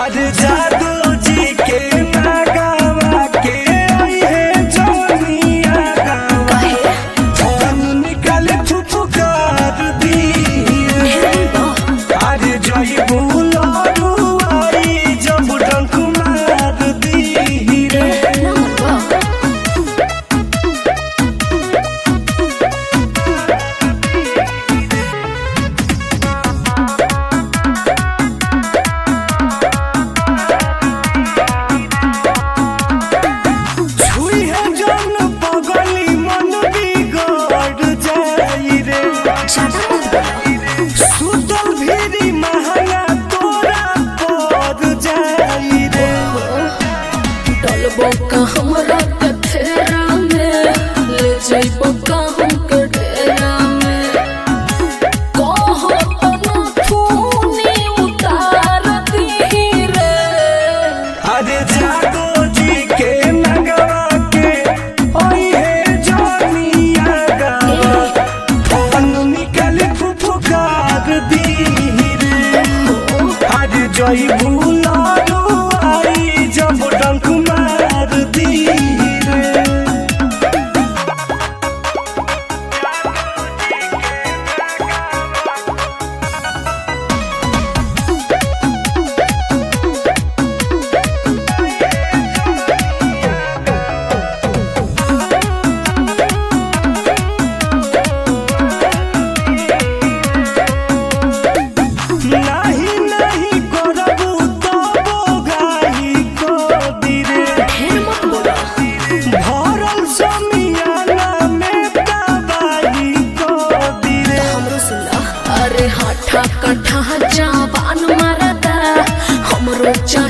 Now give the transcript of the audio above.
अरे जादू जी के नागावा के है जोनिया गावा जान निकल फुफकार दी अरे जोई बुलारू आई जब डंक मार दी रे सुतल भीरी महंगा तोरा पर जाई रे डलबो का हमरा के फेरा में ले जइबो का हमके डेरा में कहो तो न खूनी उतार दी रे अरे जादू जी के नगवा के ओई है जोनिया गावा फोन निकल फुफकार दी रे अरे जोई बुलारू आई जब डंक मार दी रे नहीं नहीं करबू तबो गाही को दिरे ढेर मत बोला भरल समियाना में दबाई को दिरे हमरो सुना अरे हाथा कठा जवान मारदा हमरो